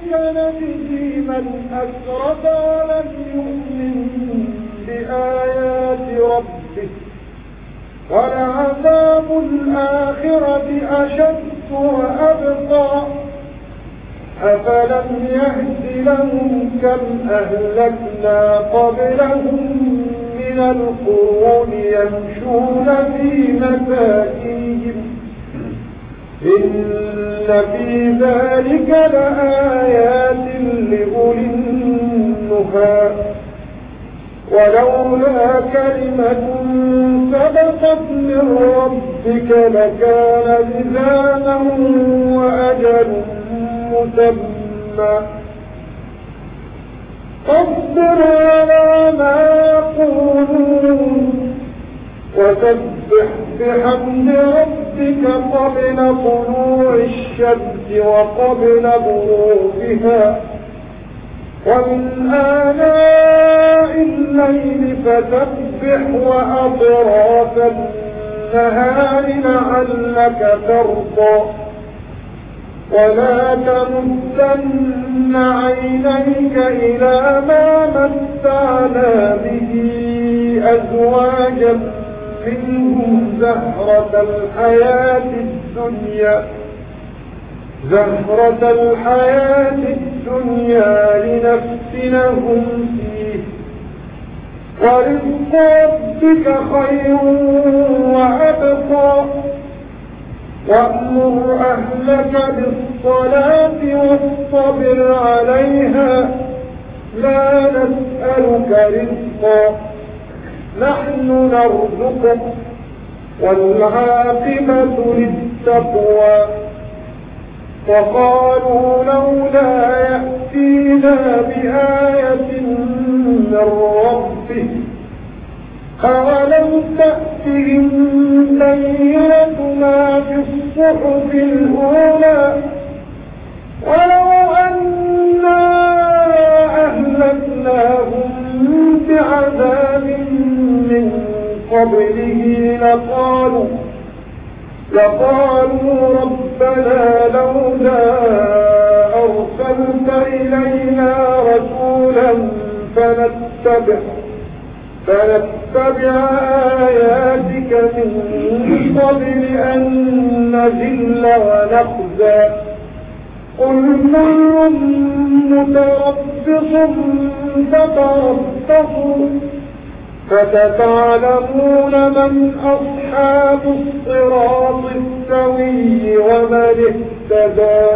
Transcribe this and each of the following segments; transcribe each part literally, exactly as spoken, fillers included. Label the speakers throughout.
Speaker 1: نجزي من أسرف ولم يؤمن بآيات ربه ولعذاب الآخرة أشد وأبقى أفلم يهد لهم كم أهلكنا قبلهم من القرون يمشون في مساكنهم إن في ذلك لآيات لأولي النهى ولولا كلمة سبقت من ربك لكان لزاما وأجل مسمى فاصبر على ما يقولون وسبح بحمد ربك قبل طلوع الشمس وقبل غروبها ومن آناء الليل فسبح وأطراف النهار لعلك ترضى ولا تمدن عينيك إلى ما متعنا به أزواجا منهم زهرة الحياة الدنيا زهرة الحياة الدنيا لنفتنهم فيه ورزق ربك خير وأبقى وأمر أهلك بالصلاة واصطبر عليها لا نسألك رزقا نحن نرزقك والعاقبة للتقوى وقالوا لولا يأتينا بآية من ربه أولم تأتهم بينة ما في الصحف الأولى ولو أنا أهلكناهم بعذاب من قبله لقالوا لقالوا ربنا لولا أرسلت إلينا رسولا فنتبع فنتبع آياتك من قبل أن نذل ونخزى قل كل متربص فتربصوا فستعلمون من أصحاب الصراط السوي ومن اهتدى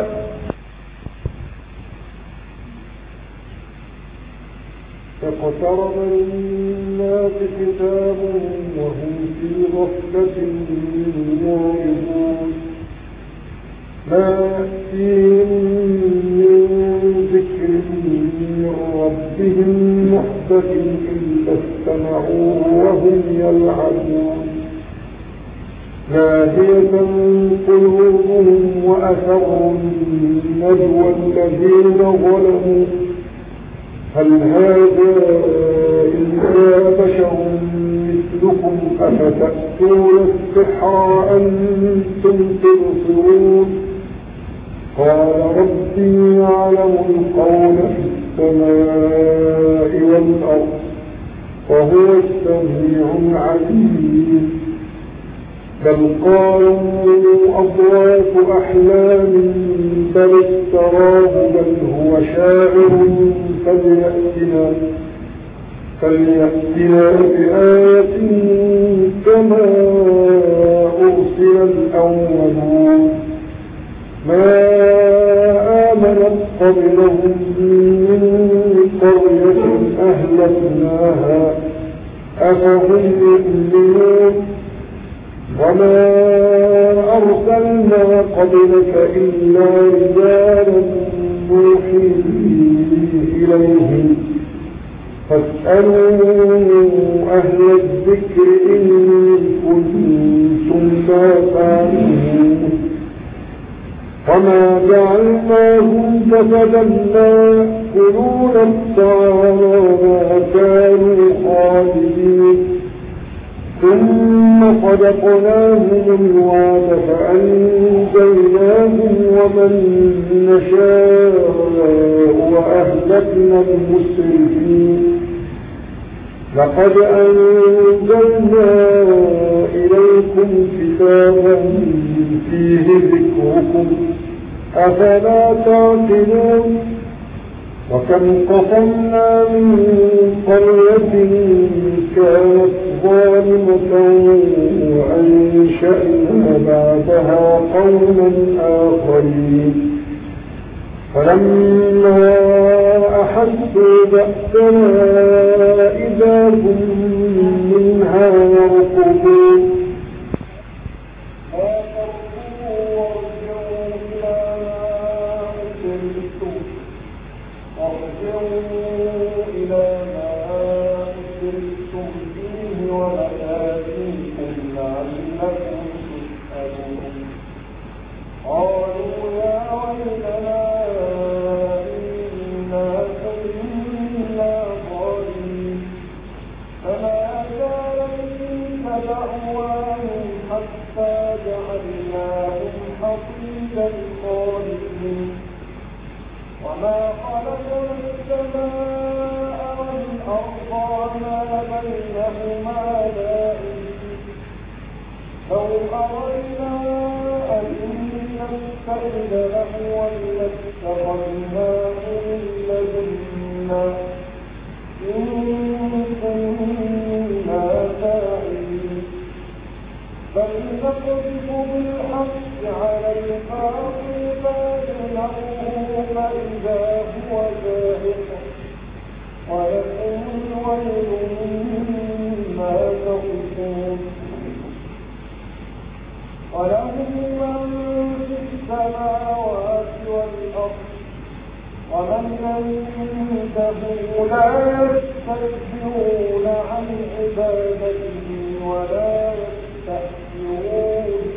Speaker 1: فاقترب للناس كتابهم وهم في غفلة معرضون ما يأتيهم من ذكر من ربهم محدث إلا استمعوه وهم يلعبون لاهية قلوبهم وأسروا النجوى الذين ظلموا هل هذا إلا بشر مثلكم أفتأتون السحر أنتم تبصرون قال ربي يعلم القول في السماء والأرض وهو السميع العليم بل قالوا أضغاث أحلام بل افتراه بل هو شاعر فليأتنا فليأتنا بآية كما أرسل الأولون ما آمنت قبلهم من قرية أهلكناها أفهم يؤمنون وما أرسلنا قبلك إلا رجالا نوحي إليهم فاسألوا أهل الذكر إن كنتم لا تعلمون وما جعلناهم جسدا لا يأكلون الطعام وما كانوا خالدين ثم صدقناهم الوعد فأنجيناهم ومن نشاء وأهلكنا المسرفين لقد أنزلنا إليكم كتابا فيه ذكركم أفلا تعقلون وكم قصمنا من قرية كانت ظالمة وأنشأنا بعدها قوما آخرين فلما أحسوا بأسنا إذا هم منها يركضون
Speaker 2: وما خلقنا السماء والأرض وما بينهما لاعبين لو أردنا أن نتخذ لهوا لاتخذناه من لدنا إن كنا فاعلين بل نقذف بالحق على الباطل فإذا هو زاهق ولكم الويل مما تصفون وله من في السماوات والأرض ومن عنده لا يستكبرون عن عبادته ولا يستحسرون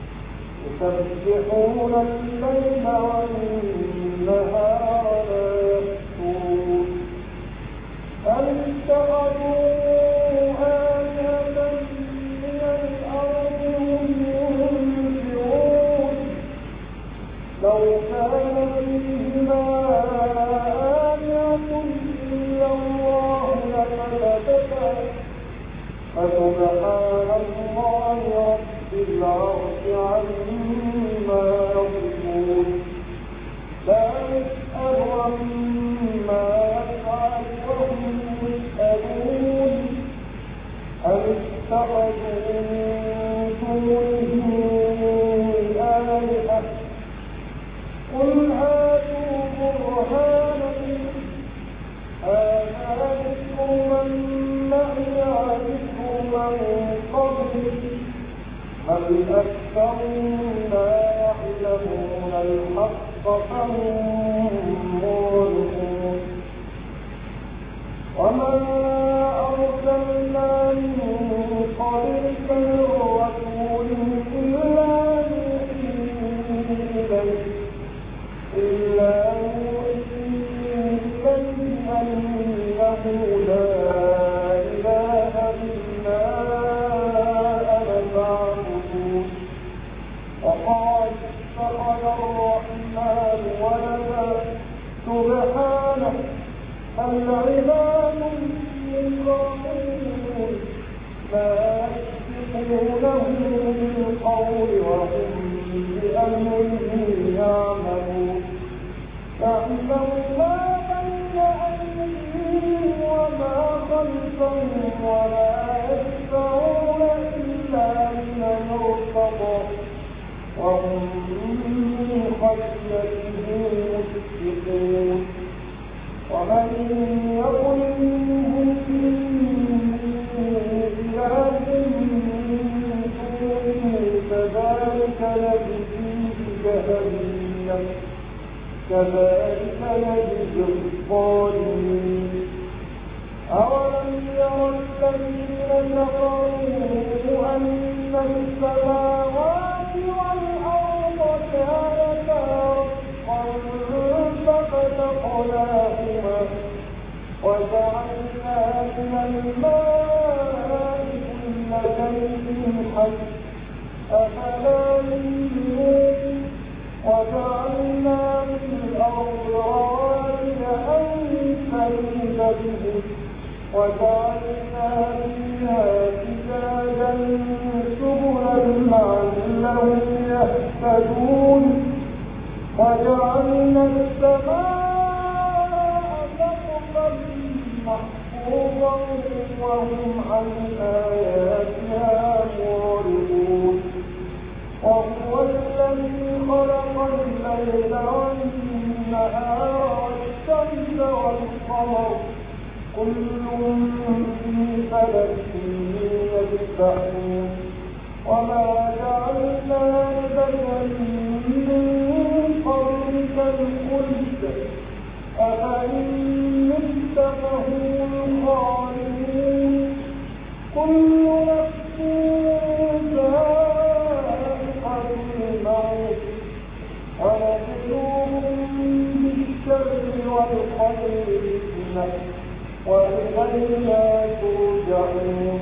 Speaker 2: يسبحون الليل والنهار لا يفترون أم اتخذوا آلهة من الأرض هم ينشرون لو كان فيهما آلهة إلا الله لفسدتا فسبحان الله رب العرش عما يصفون لا يسأل عما يفعل وهم يسألون أم اتخذوا من دونه آلهة قل هاتوا برهانكم هذا ذكر من معي ذكر من قبلي بل أكثرهم لا يعلمون الحق فهم معرضون وما أرسلنا من قبلك من رسول إلا يوحي إليه إلا يوحي إليه أنه لا إله إلا أنا فاعبدون وقال اتخذ الرحمن ولدا سبحانه بل عباد مكرمون لا يسبقونه بالقول وهم بأمره يعملون يعلم ما بين أيديهم وما خلفهم ولا يشفعون إلا لمن ارتضى وهم من خشيته مشفقون ومن يقل منهم إله من دونه فذلك يجزيه جهنم كذلك نجزي الظالمين أولم يرى الذين كفروا أن السماوات والأرض كانتا رتقا ففتقناهما وجعلنا من الماء كل بالحق أفلا يؤمنون وجعلنا في الأرض رواسي أن تميد بهم وجعلنا فيها فجاجا سبلا لعلهم يهتدون وجعلنا السماء سقفا محفوظا وهم عن آياتها معرضون وهو الذي خلق الليل والنهار والشمس والقمر كل في فلك يسبحون وما جعلنا لبشر من قبلك الخلد أفإن مت فهم الخالدون كل نفس ذائقة الموت ونبلوكم بالشر والخير فتنة وإلينا ترجعون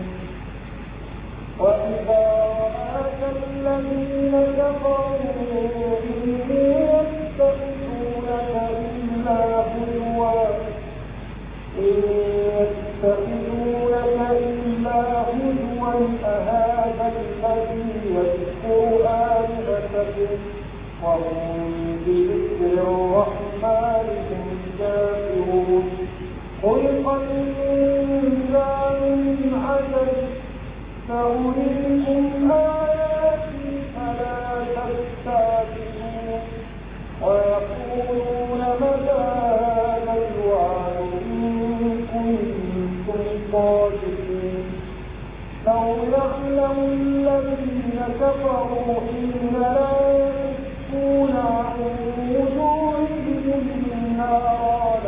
Speaker 2: وإذا رآك الذين كفروا إن يتخذونك إلا هزوا إن يتخذونك إلا هزوا أهذا الذي يذكر آلهتكم وهم بذكر الرحمن هم كافرون خلق الإنسان من عجل سأريكم آياتي فلا تستعجلون ويقولون متى هذا الوعد إن كنتم صادقين لو يعلم الذين كفروا حين لا يكفون عن وجوههم النار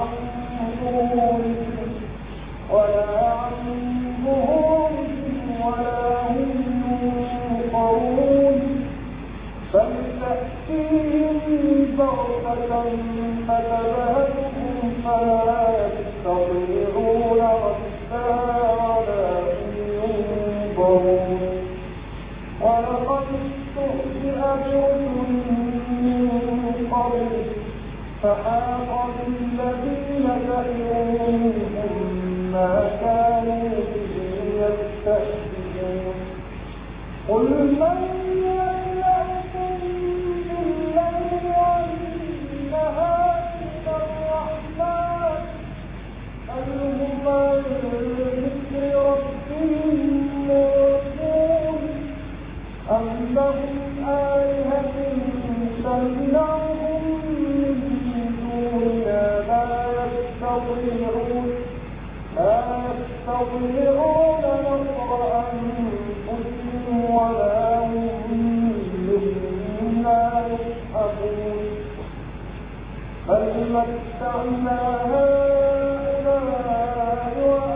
Speaker 2: ولا عن ظهورهم ولا هم ينصرون بل تأتيهم بغتة فتبهتهم فلا يستطيعون ردها ولا هم ينظرون ولقد استهزئ برسل من قبلك فحاق بالذين كفروا منهم ما كانوا به يستهزئون قل من يملأكم بالليل والنهار من الرحمن بل هم عن ذكر ربهم معرضون أم لهم آلهة تمنعهم لا يستطيعون نصر أنفسهم ولا هم منا يصحبون بل متعنا هؤلاء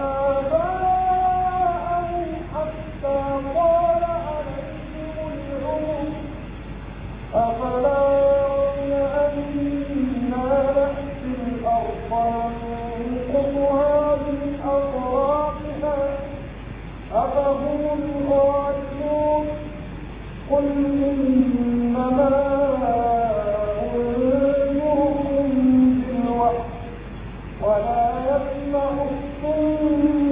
Speaker 2: وآباءهم حتى طال عليهم العمر أفلا يرون أنا نأتي الأرض ننقضها من أطرافها أفهم الغالبون قل إنما أنذركم بالوحي ولا يسمع الصم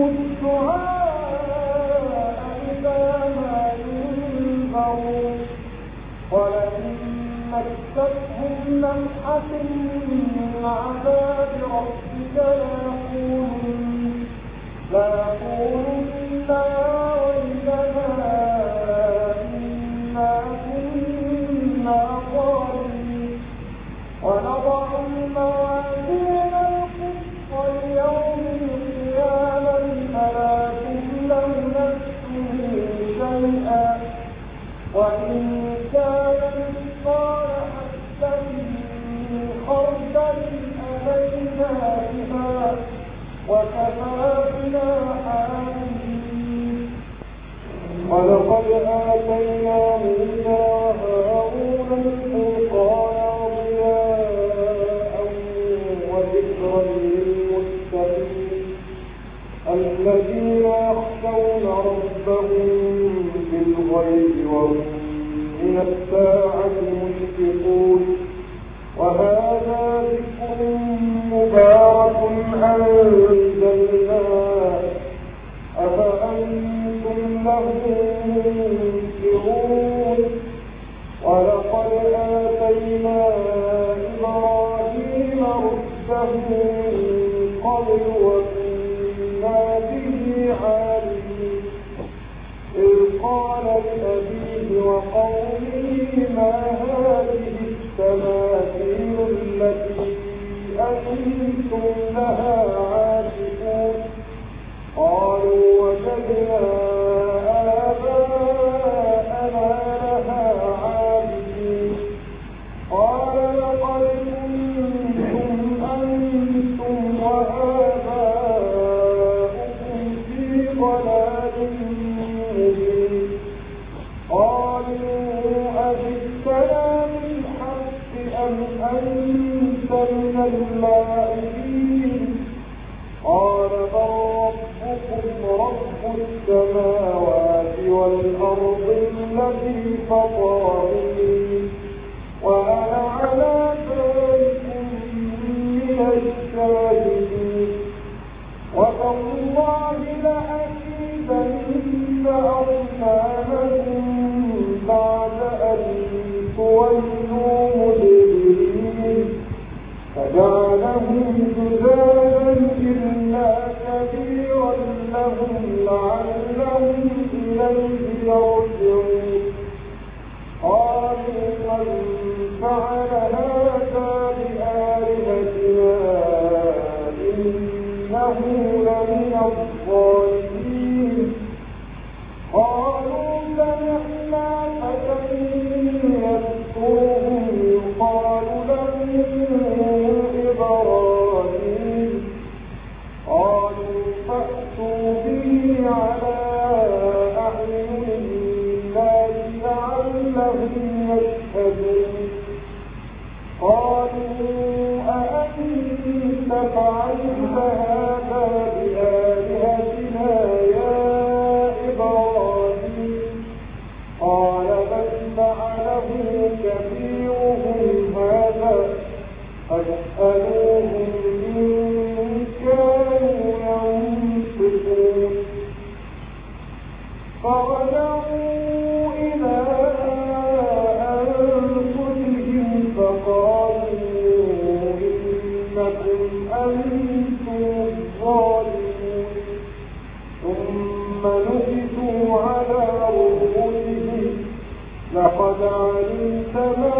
Speaker 2: الدعاء إذا ما ينذرون ولئن مستهم لمحة من عذاب ربك ليقولن لا يقولن يا ويلنا إنا كنا ظالمين ونضع الموازين القسط ليوم القيامة فلا تظلم نفس شيئا وإن كان مثقال حبة من خردل أتينا بها وكفى بنا حاملين ولقد آتينا موسى وهارون الفرقان ضياء وذكرا للمتقين الذين يخشون ربهم
Speaker 1: الغيب وهم من الساعة مشفقون وهذا ذكر مبارك أنزلناه أفأنتم له منكرون ولقد آتينا إبراهيم رشده من قبل وكنا به عالمين إذ قال لأبيه وقومه ما هذه التماثيل التي أنتم لها عاكفون قالوا وجدنا آباءنا لها عابدين قال لقد كنتم أنتم وآباؤكم في ضلال مبين قالوا أجئتنا بالحق أم أنت من اللاعبين قال بل ربكم رب السماوات والأرض الذي فطرني وأنا على ذلك من الشاهدين وتالله لأكيدن أصنامكم بعد أن تولوا مدبرين فجعلهم جذاذا إلا كبيرا لهم لعلهم إليه يرجعون قالوا من فعل هذا بآلهتنا إنه لمن الظالمين قالوا سمعنا فتى يذكرهم يقال له إبراهيم قالوا فأتوا به على أعين الناس لعلهم يشهدون قالوا أأنت فعلت هذا بآلهتنا يا إبراهيم قال بل فعله كبيرهم هذا فاسألوهم إن كانوا ينطقون فرجعوا إلى أنفسهم فقالوا إنكم أنتم الظالمون ثم نكسوا على رؤوسهم لقد علمت ما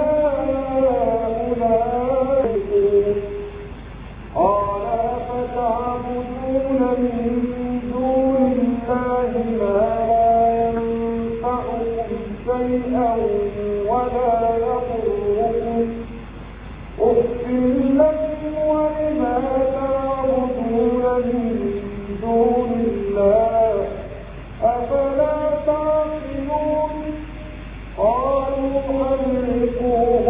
Speaker 1: هؤلاء يقولون قال أفتعبدون من دون الله ما لا ينفعكم شيئا ولا يضركم أف لكم ولما تعبدون من دون الله أفلا تعقلون قالوا حرقوه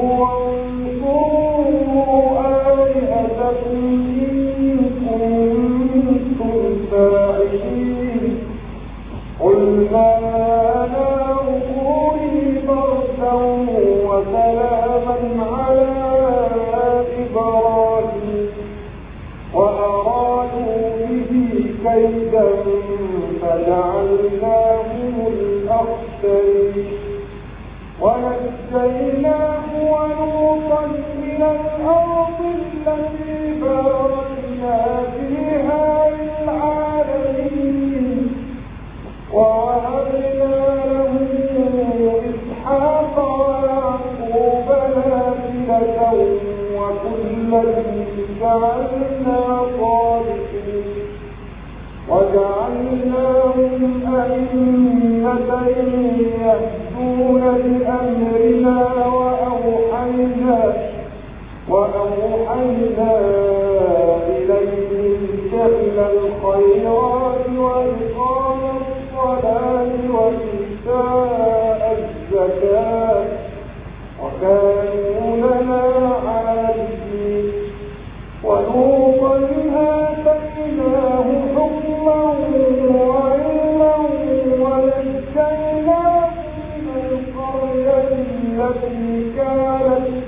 Speaker 1: وانصروا آلهتكم إن كنتم فاعلين قلنا نار كوني بردا وسلاما على إبراهيم وأرادوا به كيدا فجعلناهم الأخسرين ونجيناه ولوطا من الأرض التي باركنا فيها للعالمين ووهبنا له إسحاق ويعقوب نافلة وكلا جعلنا صالحين وجعلناهم أئمة يهدون بأمرنا وأوحينا وأوحينا إليهم فعل الخيرات وإقام الصلاة وإيتاء الزكاة وكانوا لنا عابدين ولوطا آتيناه حكما وعلما ونجيناه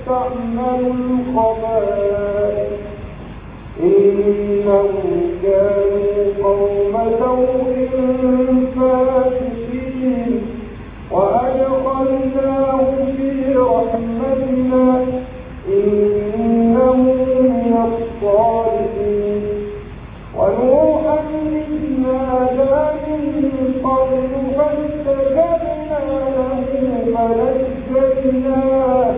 Speaker 1: استعملوا الخبائث إنهم كانوا قوم سوء فاسقين وأدخلناه في رحمتنا إنه من الصالحين ونوحا إذ نادى من قبل فاستجبنا له فنجيناه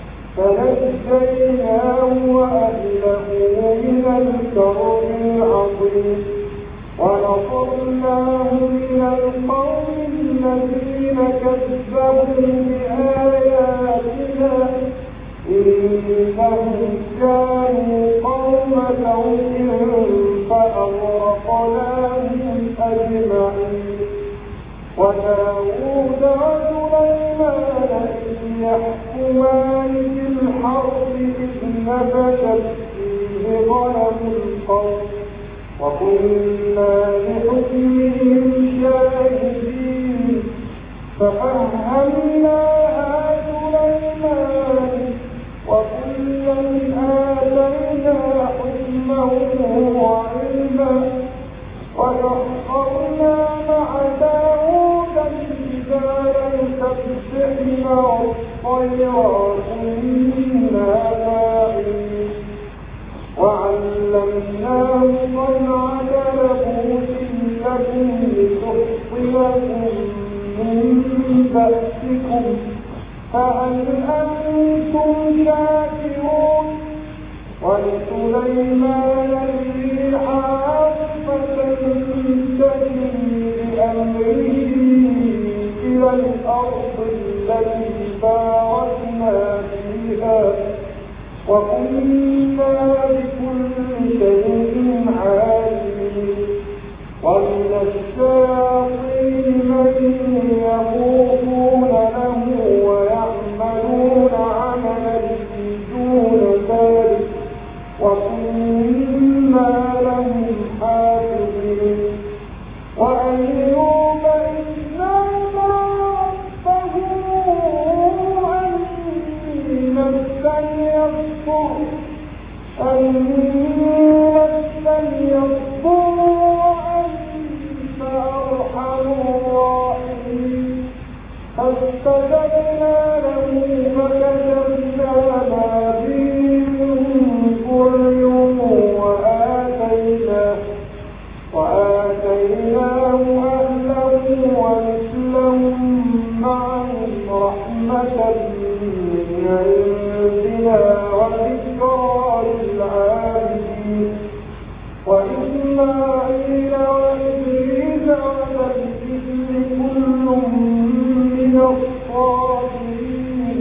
Speaker 1: فنجيناه وأهله من الكرب العظيم ونصرناه من القوم الذين كذبوا بآياتنا إنهم كانوا قوم سوء فأغرقناهم أجمعين وداود وسليمان إذ يحكمان في الحرث إذ نفشت فيه غنم القوم وكنا لحكمهم شاهدين ففهمناها سليمان وكلا آتينا حكما وعلما وسخرنا مع داود الجبال يسبحن والطير كنا فاعلين وعلمناه صنعة لبوس لكم لتحصنكم من بأسكم فهل أنتم شاكرون ولسليمان الريح عاصفة تجري بأمره إلى الأرض التي باركنا فيها وكنا بكل شيء عالمين ومن الشياطين من يغوصون له ويعملون عملا دون ذلك وكنا لهم حافظين وأيوب إذ نادى ربه أني مسني الضر أني مسني الضر وأنت أرحم الراحمين فاستجبنا له فكشفنا ما به من ضر وآتيناه وآتيناه أهله ومثلهم معهم رحمة من عندنا وذكرى للعابدين وإسماعيل وإدريس وذا الكفل كل من الصابرين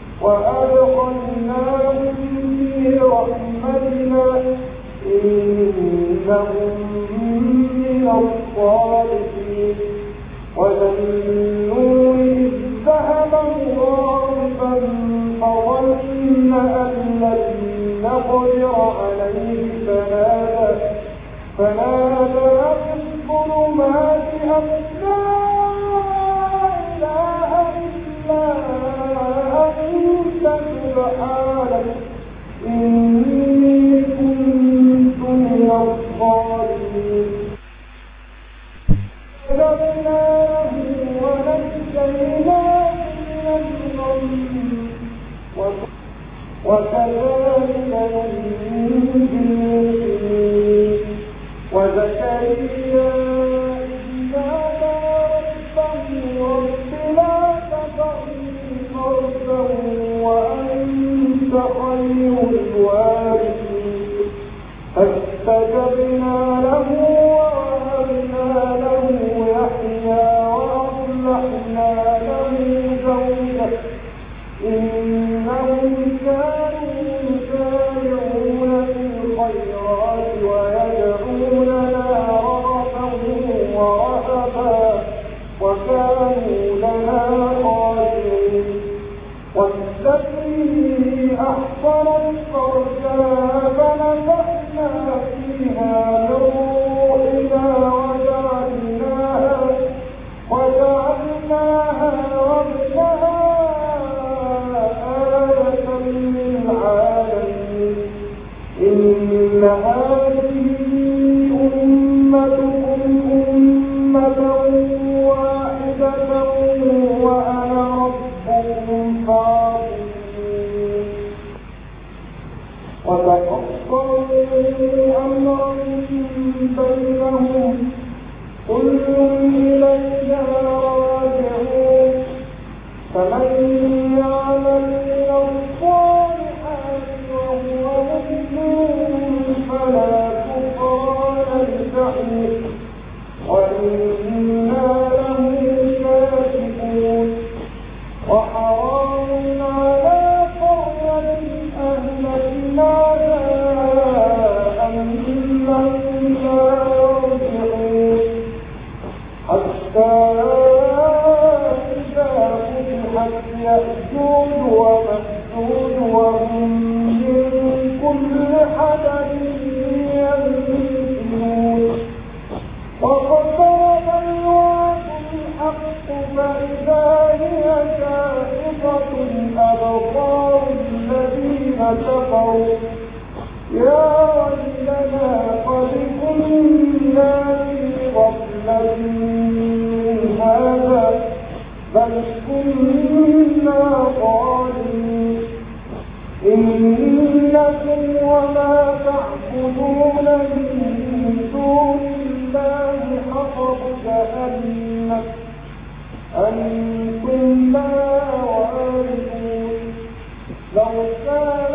Speaker 1: وأدخلناهم في رحمتنا إنهم من الصالحين وذا النور إذ ذهب مغاضبا فظن أن لن نقدر عليه فنادى فنادى في الظلمات أن لا إله إلا أنت سبحانك إني كنت من الظالمين فجعلناه ونجيناه من الغم وكذلك ننجي المؤمنين وزكريا إذ نادى ربه رب لا تذرني فردا وأنت خير الوارثين فاستجبنا له ووهبنا له يحيى وأصلحنا له زوجه إنهم كانوا يسارعون في الخيرات ويدعوننا رغبا ورهبا وكانوا لنا خاشعين والتي أحصنت فرجها فنفخنا فيها من روحنا وجعلناها وجعلناها وابنها آية
Speaker 2: فإذا هي شاخصة أبصار الذين كفروا يا ويلنا قد كنا في غفلة من هذا بل كنا ظالمين إنكم وما تعبدون من دون الله حصب جهنم أنتم لها واردون لو كان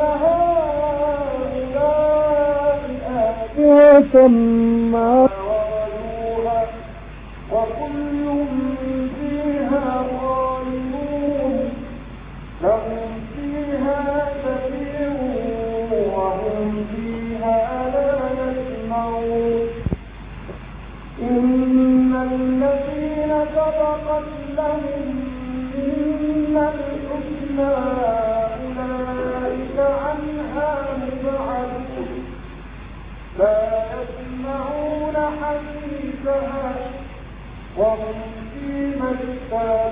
Speaker 2: هؤلاء آلهة ما وردوها وكل فيها خالدون لهم فيها زفير وهم فيها لا يسمعون إن الذين سبقت لهم منا الحسنى أولئك عنها مبعدون لا يسمعون حديثها وهم فيما اشتهت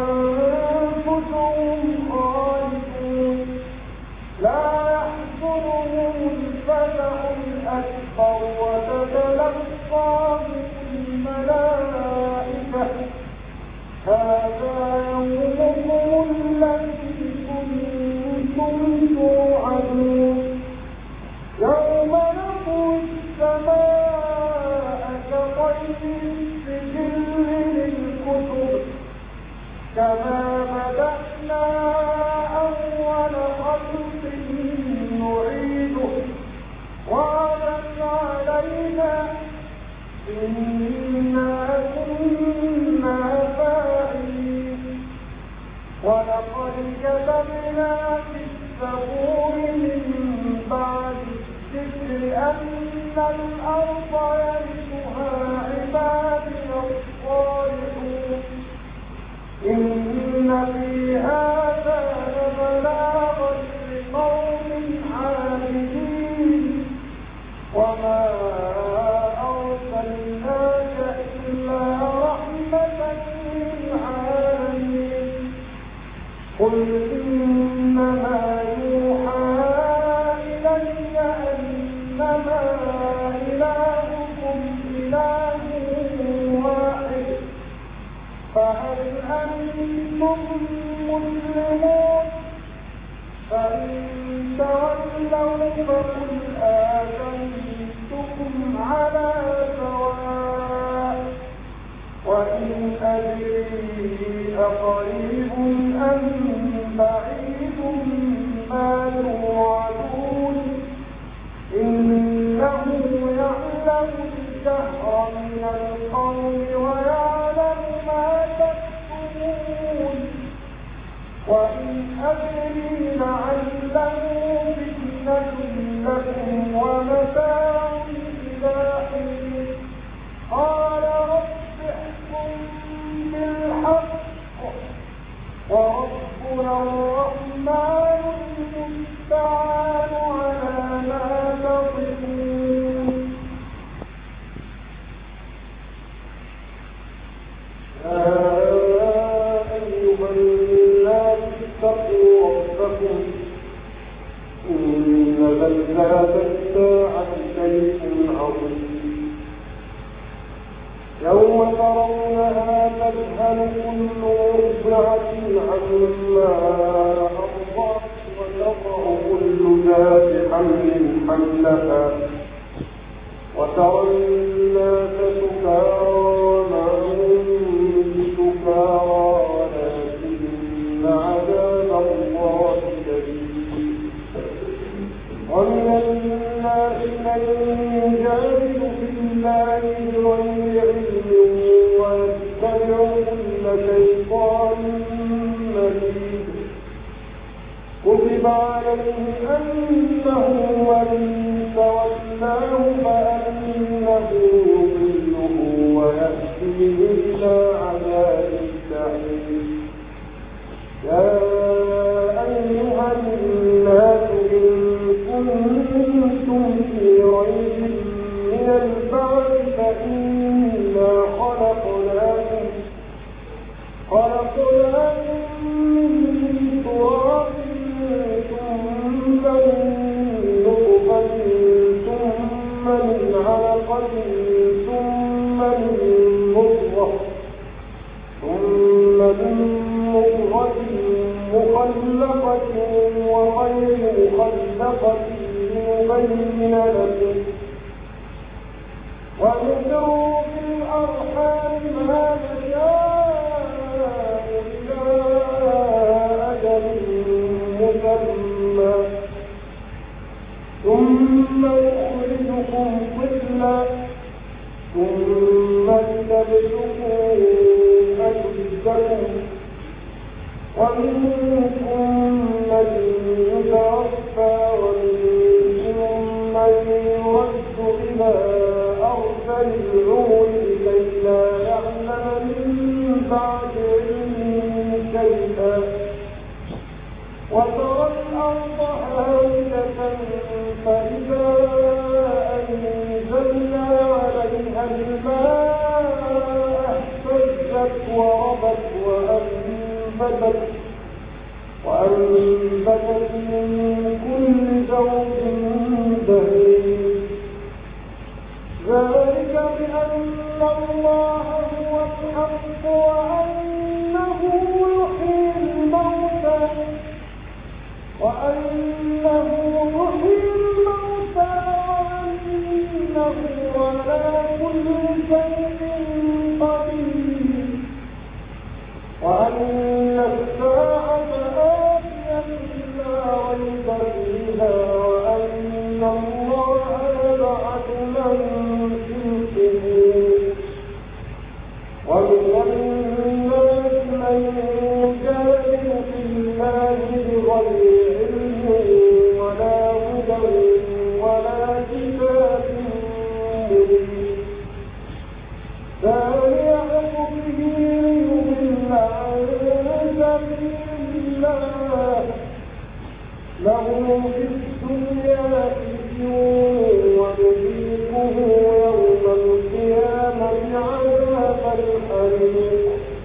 Speaker 2: أنفسهم خالدون لا يحزنهم الفزع الأكبر وتتلقاهم الملائكة هذا يومكم الذي كنتم توعدون يوم نطوي السماء كطي السجل للكتب كما بدأنا أول خلق نعيده وعدا علينا إنا كنا فاعلين ولقد كتبنا في الزبور من بعد الذكر أن الأرض يرثها عبادي الصالحون إن في هذا لبلاغا لقوم عابدين وما أرسلناك إلا رحمة للعالمين قل إنما يوحى إلي أنما إلهكم إله واحد فهل أنتم مسلمون فإن تولوا فقل آذنتكم على سواء وإن أدري أقريب أم بعيد ما توعدون إنه يعلم الجهر من القول ويعلم ما تكتمون وإن أدري لعله فتنة لكم ومتاع إلى حين قال رب احكم بالحق وربنا الرحمن المستعان على ما تصفون اتقوا ربكم إن زلزلة الساعة شيء عظيم يوم ترونها تذهل كل مرضعة عما أرضعت وتضع كل ذات حمل حملها وترى الناس سكارى ما هم بسكارى ولكن عذاب الله شديد ومن الناس من يجادل في الله بغير علم ويتبع كل شيطان مريد كتب عليه أنه من تولاه فأنه يضله ويهديه إلى عذاب السعير يا أيها الناس إن كنتم في ريب من البعث فإنا خلقناكم مضغة مخلقة وغير مخلقة لنبين لكم ونذر في الأرحام ما نشاء إلى أجل مسمى ثم يخرجكم طفلا ثم لتبلغوا أشدكم ومنكم من يتوفى ومنكم من يرد إلى أرض العمر لكي لا يعلم من بعد علم شيئا وترى الأرض هامدة فإذا أنزلنا عليها الماء اهتزت وربت وأنبتت وأنبتت من كل زوج بهيج ذلك بأن الله هو الحق وأنه يحيي الموتى وأنه يحيي الموتى وأنه على كل شيء قدير وأن الساعة آتية لا ريب فيها وأن الله يبعث من في القبور ومن الناس من يجادل في الله بغير علم ولا هدى ولا كتاب مبين ثاني عقبه ليضل عن سبيل الله له في الدنيا خزي ونذيقه يوم القيامة عذاب الحريق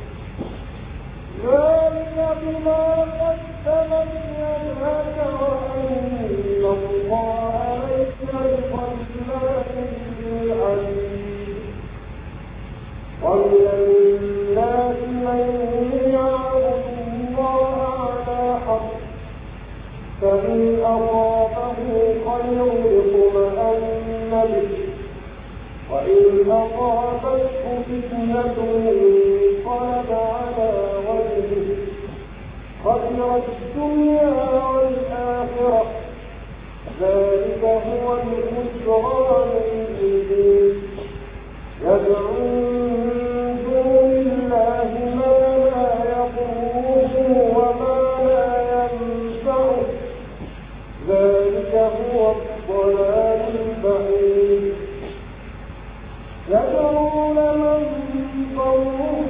Speaker 2: ذلك بما قدمت يداك وأن الله ليس بظلام للعبيد ومن الناس من يعبد الله على حق فإن أصابه خير اطمأن به وإن أصابته فتنة انقلب على وجهه خسر الدنيا والآخرة ذلك هو الخسران المبين يدعو من دون الله ما لا يضره وما لا ينفعه ذلك هو الضلال البعيد يدعو لمن ضره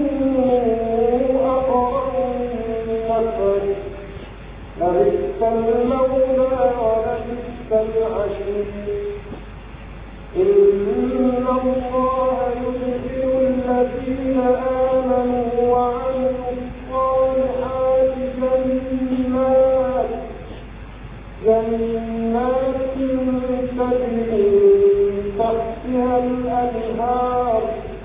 Speaker 2: أقرب من نفعه لبئس المولى ولبئس العشير إن الله يدخل الذين آمنوا وعملوا الصالحات جنات جنات تجري تحتها الأنهار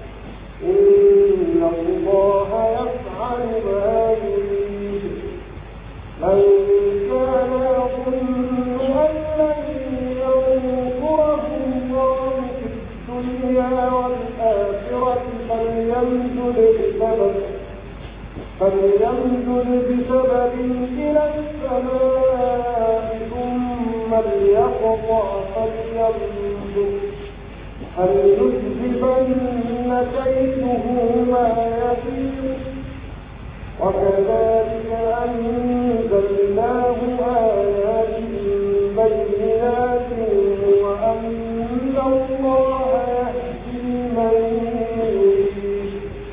Speaker 2: إن الله يفعل ما يريد من كان يظن أن لن ينصره الله في الدنيا والآخرة فليمدد بسبب فليمدد بسبب إلى السماء ثم ليقطع فليمدد هل يذهبن كيده ما يغيظ وكذلك أنزلناه آيات بينات وأن الله يهدي من يريد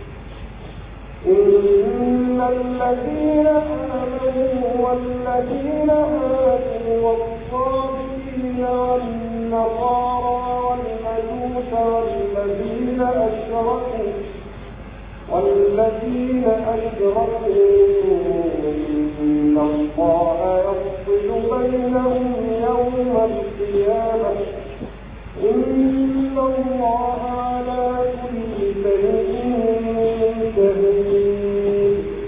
Speaker 2: إن الذين آمنوا والذين هادوا والصابئين والنصارى والمجوس والذين أشركوا والذين أشركوا إن الله يفصل بينهم يوم القيامة إن الله على كل شيء شهيد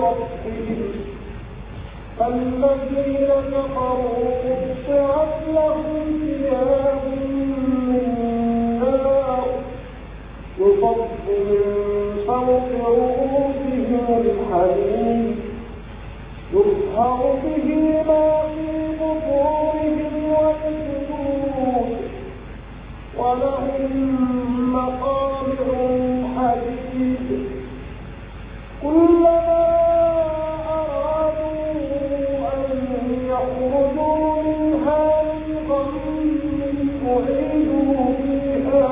Speaker 2: ربهم فالذين كفروا قطعت لهم ثياب من نار يصب من فوق رؤوسهم الحديد يصهر به ما في بطونهم والجلود ولهم مقامع حديد كلما أرادوا أن يخرجوا منها من غم أعيدوا فيها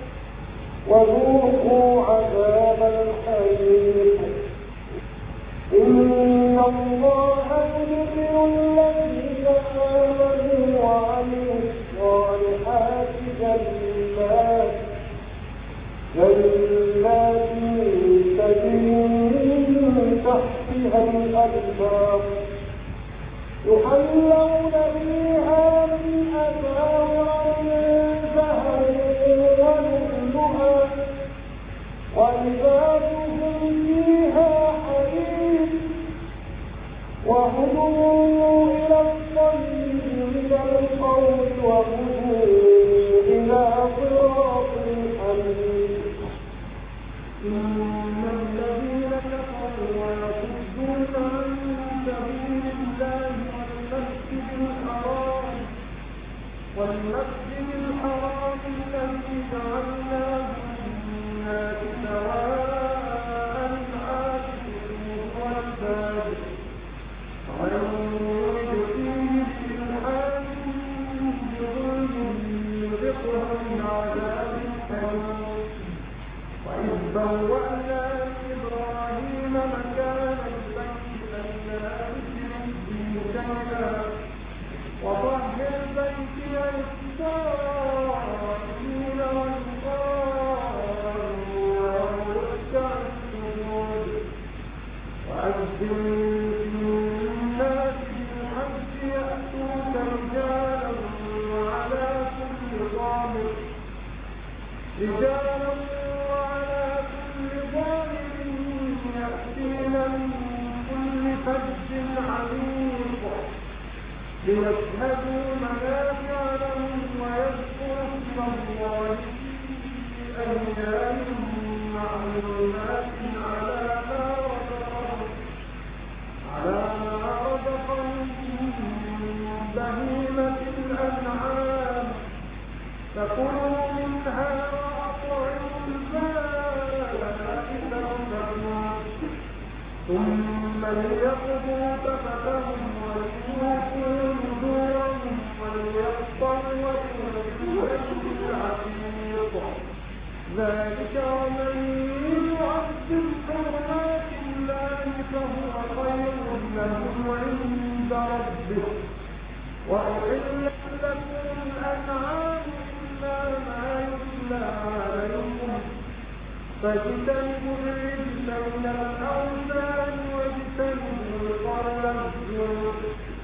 Speaker 2: وذوقوا عذاب الحريق إن الله يدخل الذين آمنوا وعملوا الصالحات جنات جنات تجري من تحتها الأنهار يحلون فيها من أساور من ذهب ولؤلؤا ولباسهم فيها حرير وهدوا إلى الطيب من القول وهدوا إلى صراط الحميد إن الذين كفروا ويصدون عن سبيل الله والمسجد الحرام والمسجد الحرام الذي جعلناه للناس سواء العاكف والباد ومن يرد فيه بإلحاد بظلم نذقه من عذاب أليم وإذ بوأنا لإبراهيم مكان البيت ألا تشرك بي شيئا وطهر بيتي للطائفين والقائمين والركع السجود وأذن في الناس بالحج يأتوك رجالا وعلى كل ضامر رجالا وعلى كل ضامر يأتين من كل فج عميق ليشهدوا منافع لهم ويذكروا اسم الله في أيام معلومات على ما رزقهم على ما رزقهم من بهيمة الأنعام فكلوا منها وأطعموا البائس الفقير ثم ليقضوا تفثهم وليوفوا نذورهم وليطوفوا بالبيت العتيق ذلك ومن يعظم حرمات الله فهو خير له عند ربه وأحلت لكم الأنعام إلا ما يتلى عليكم فاجتنبوا الرجس من الأوثان واجتنبوا القول الزور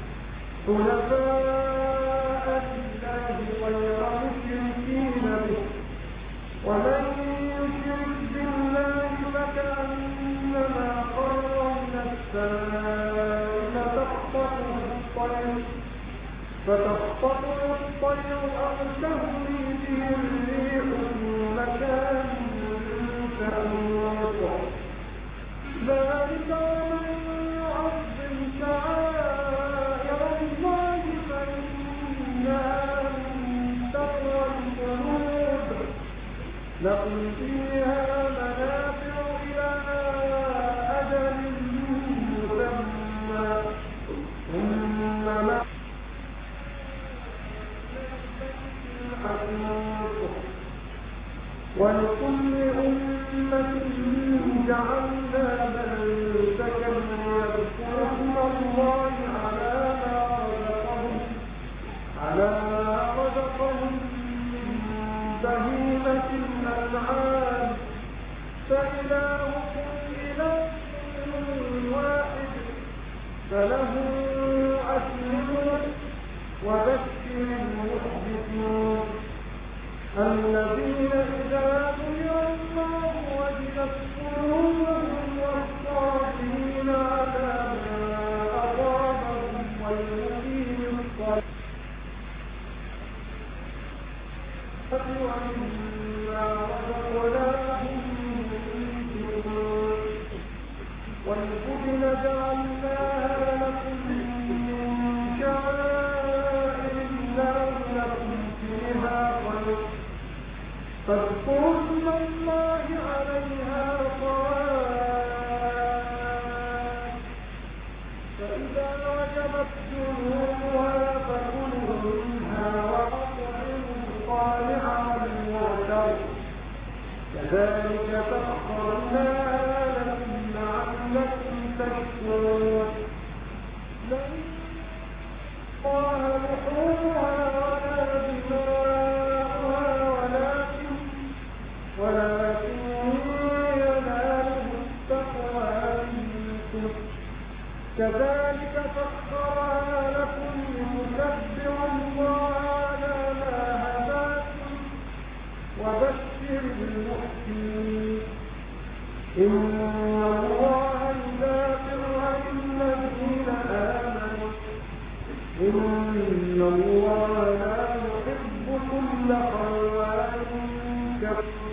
Speaker 2: حنفاء لله غير مشركين به ومن يشرك بالله فكأنما خر من السماء فتخطفه الطير فتخطفه الطير أو تهوي به الريح في مكان سحيق ذلك ومن يعظم شعائر الله فإنها من تقوى القلوب لكم فيها منافع إلى أجل مسمى ثم ولكل أمة جعلنا منسكا ليذكروا اسم الله على ما رزقهم على ما رزقهم من بهيمة الأنعام فإلهكم إله واحد فله أسلموا وبشر المخبتين الذين إذا ذكر الله وجلت قلوبهم والصابرين فسخرناها لكم لعلكم تشكرون لن الله لحومها ولا دماؤها ولكن ولكن يناله التقوى منكم كذلك سخرها لكم لتكبروا الله على ما هداكم وبشر المحسنين إن الله يدافع عن الذين آمنوا إن الله لا يحب كل خوان كفور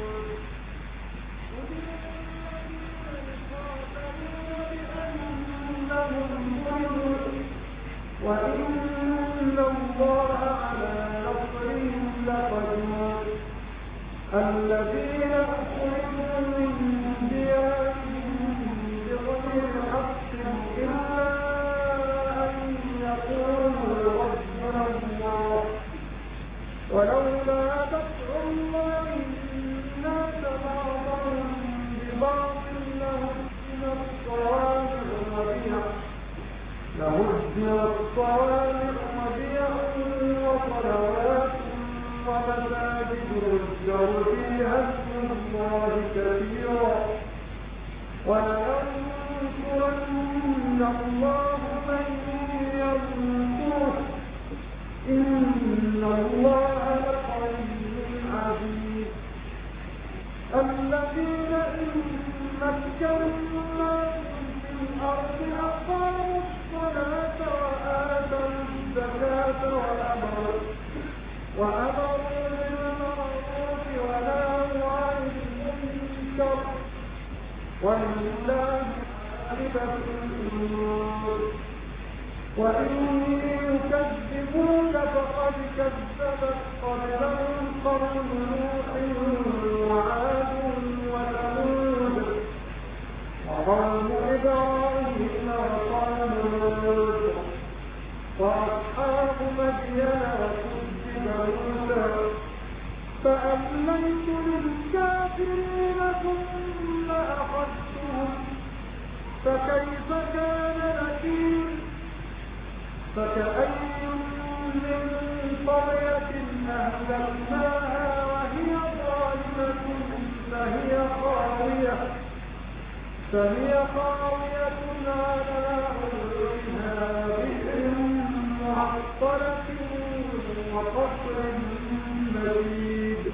Speaker 2: وإن الله على نصرهم لقدير الذين أخرجوا من ديارهم بغير حق إلا أن يقولوا ربنا الله ولولا دفع الله الناس بعضهم ببعض لهدمت الصوامع وبيع لهدمت الصوامع وبيع وصلوات ومساجد يذكر فيها اسم الله كثيرا ولينصرن الله من ينصره إن الله لقوي عزيز الذين إن مكناهم في الأرض أقاموا الصلاة وآتوا الزكاة وأمروا وأمروا بالمعروف ونهوا عن المنكر ولله عاقبة الأمور وإن يكذبوك فقد كذبت قبلهم قوم نوح وعاد وثمود وقوم إبراهيم وقوم لوط وأصحاب مدين وكذب موسى فأمليت للكافرين ثم أخذتهم فكيف كان نكير فكأي من قرية أهلكناها وهي ظالمة فهي خاوية فهي خاوية على عروشها بئر معطلة وقصر مشيد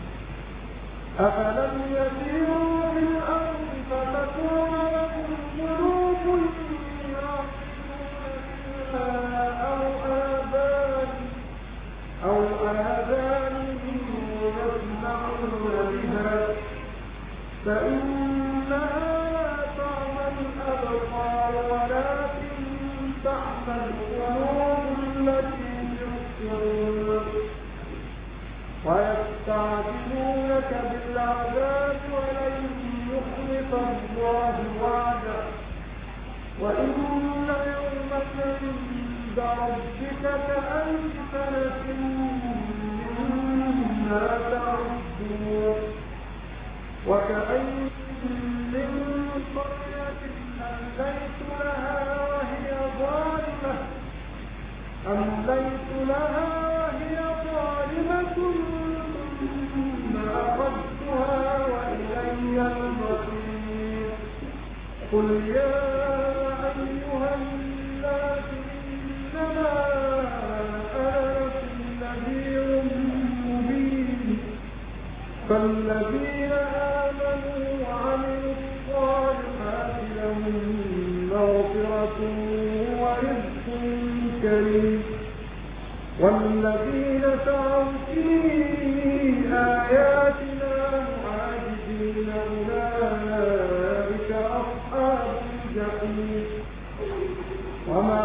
Speaker 2: أفلم يسيروا في الأرض فتكون لهم قلوب أو آذان أو آذان يسمعون بها فإنها لا تعمى الأبصار ولكن تعمى القلوب التي في الصدور ويستعجلونك بالعذاب ولن يخلف الله وعده وإن يوما عند ربك كألف سنة مما تعدون وكأين من قرية أمليت لها وهي ظالمة أمليت لها وهي ظالمة ثم أخذتها وإلي المصير قل يا أيها الناس إنما أنا لكم نذير مبين فالذين آمنوا وعملوا الصالحات لهم مغفرة ورزق كريم والذين سعوا في آياتنا معاجزين أولئك أصحاب الجحيم وما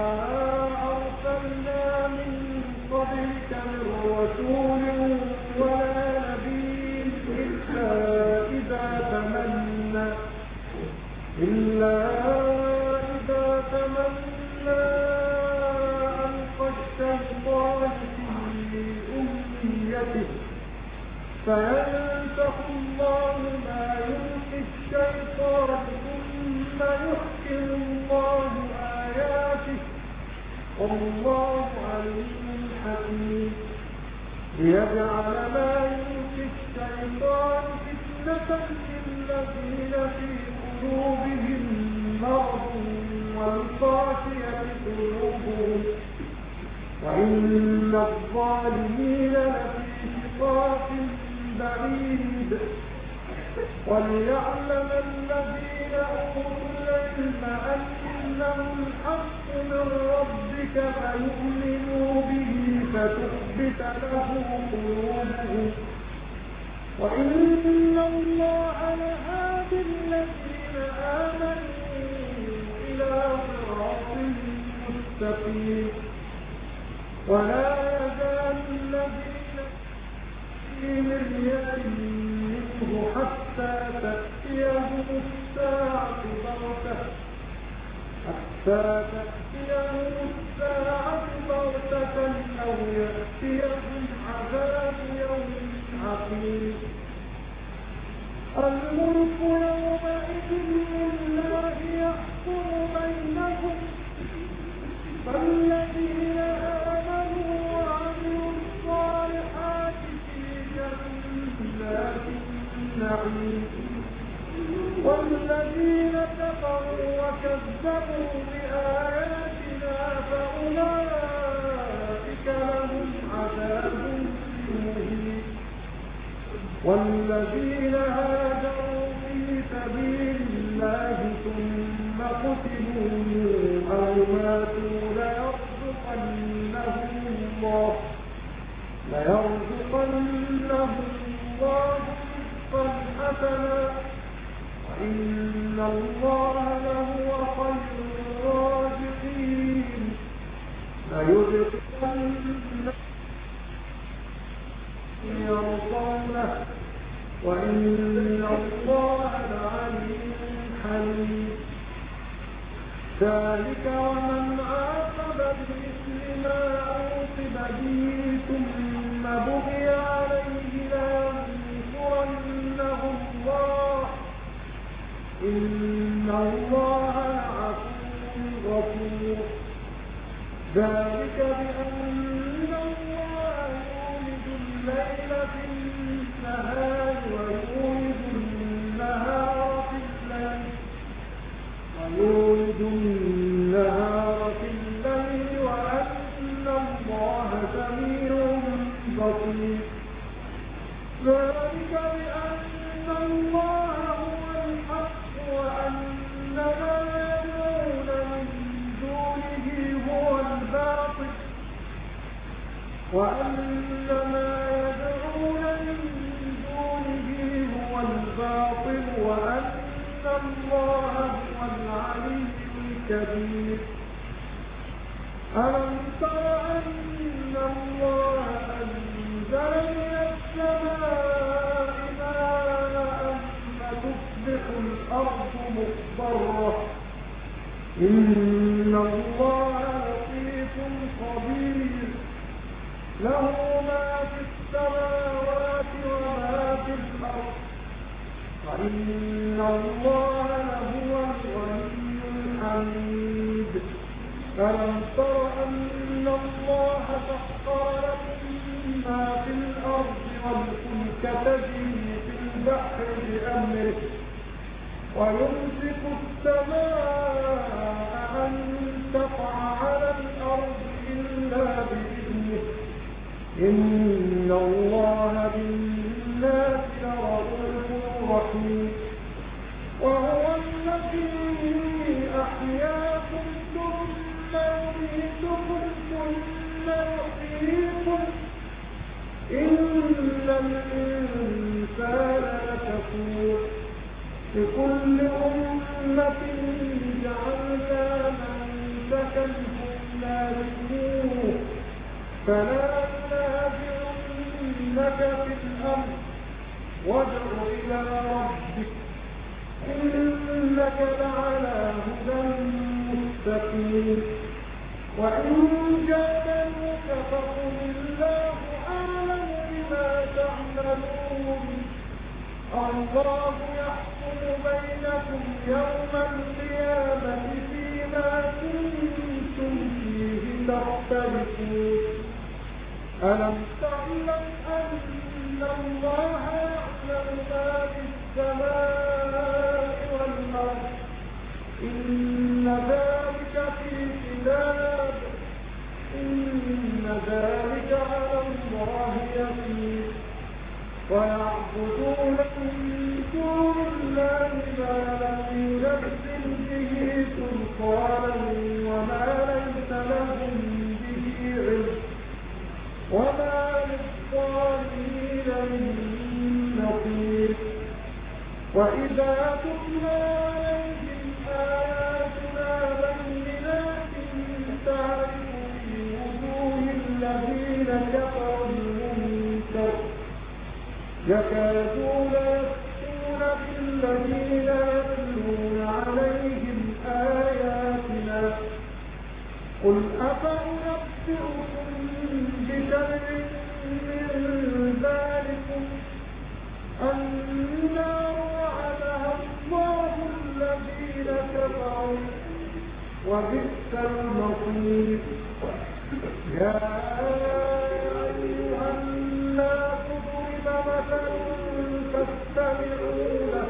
Speaker 2: أرسلنا من قبلك من رسول ولا نبي إلا إذا تمنى إلا إذا تمنى ألقى الشيطان في أمنيته فينسخ الله ما والله عليم حكيم ليجعل ما يلقي الشيطان فتنة للذين في قلوبهم مرض والقاسية قلوبهم وإن الظالمين لفي شقاق بعيد وليعلم الذين أوتوا العلم أنه الحق من ربك فيؤمنوا به فتخبت له قلوبهم وإن الله لهادي الذين آمنوا إلى صراط مستقيم ولا يزال الذين في مرية منه حتى تأتيهم الساعة بغتة حتى تأتيهم الساعة بغتة أو يأتيهم عذاب يوم عقيم الملك يومئذ لله يحكم بينهم فالذين آمنوا وعملوا الصالحات في جنات النعيم والذين كفروا وكذبوا بآياتنا فأولئك لهم عذاب مهين والذين هاجروا في سبيل الله ثم قتلوا أو ماتوا ليرزقنهم الله ليرزقنهم الله رزقا حسنا وإن الله لهو خير الرازقين ليدخلنهم يرضونه وإن الله لعليم حليم ذلك ومن عاقب بمثل ما عوقب به ثم بغي عليه لينصرنه الله إن الله لعفو غفور ذلك بأن الله يولد الليل في النهار ويولد النهار في الليل ويولد النهار في الليل وأن الله سميع بصير ذلك بأن الله هو الحق وأن ما يدعون من دونه هو الباطل وأن ما يدعون من دونه هو الباطل وأن الله هو العلي الكبير ألم تر أن الله أنزل من السماء ماء فتصبح الأرض مخضرة إن الله لطيف خبير له ما في السماوات وما في الأرض وإن الله لهو الغني الحميد ألم تر أن الله سخر لكم ما في الأرض والفلك تجري في البحر بأمره ويمسك السماء أن تقع على الأرض إلا بإذنه إن الله بالناس لرؤوف رحيم وهو الذي أحياكم ثم يميتكم ثم يحييكم إن الإنسان لكفور لكل أمة جعلنا منسكا هم ناسكوه فلا ينازعنك في الأمر وادع إلى ربك إنك لعلى هدى مستقيم وإن جادلوك فقل الله أعلم بما تعملون الله يحكم بينكم يوم القيامة فيما كنتم فيه تختلفون ألم تعلم أن الله يعلم ما في السماء والأرض إن ذلك في كتاب إن ذلك على الله يسير ويعبدون من دون الله ما لم ينزل به سلطانا وما ليس لهم به علم وما للظالمين من نصير وإذا تتلى عليهم آياتنا بينات تعرف في وجوه الذين كفروا المنكر يكادون يسطون بالذين يتلون عليهم آياتنا قل أفأنبئكم بشر من ذلكم النار وعدها الله الذين كفروا وبئس المصير يا أيها الناس ضرب مثل فاستمعوا له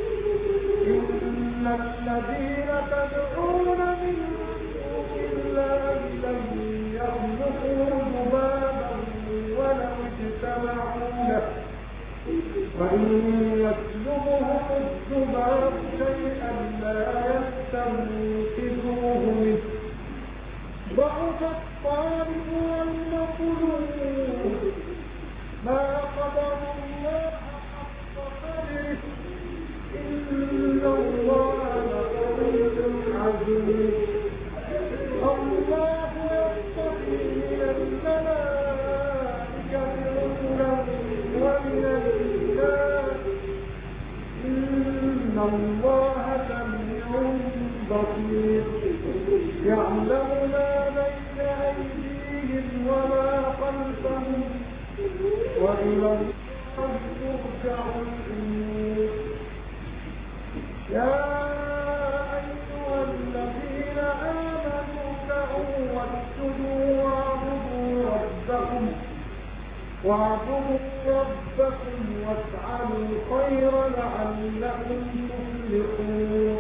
Speaker 2: إن الذين تدعون من دون الله لن يخلقوا ذبابا ولو اجتمعوا له وإن يسلبهم الذباب شيئا لا يستنقذوه منه ضعف الطالب والمطلوب ما قدر الله حق قدره إن الله لقوي عزيز الله يصطفي من الملائكة رسلا ومن الناس إن الله سميع بصير يعلم ما بين أيديهم وما خلفهم وإلى الله ترجع الأمور يا أيها الذين آمنوا اركعوا واسجدوا واعبدوا ربكم واعبدوا ربكم وافعلوا الخير لعلكم تفلحون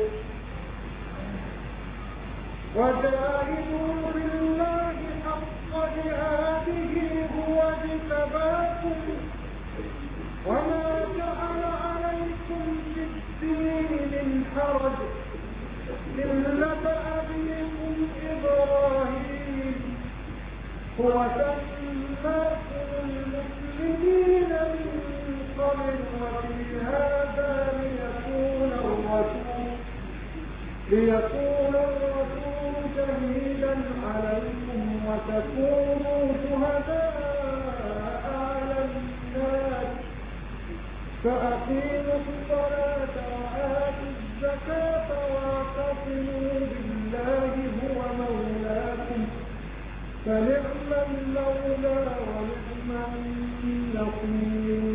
Speaker 2: وجاهدوا بالله حق جهاده هو اجتباكم وما جعل عليكم في الدين من حرج ملة أبيكم إبراهيم هو سماكم المسلمين من قبل وفي هذا ليكون الرسول ليكون الرسول شهيدا عليكم وتكونوا شهداء على الناس فأقيموا الصلاة وآتوا الزكاة واعتصموا بالله هو مولاكم فنعم المولى ونعم النصير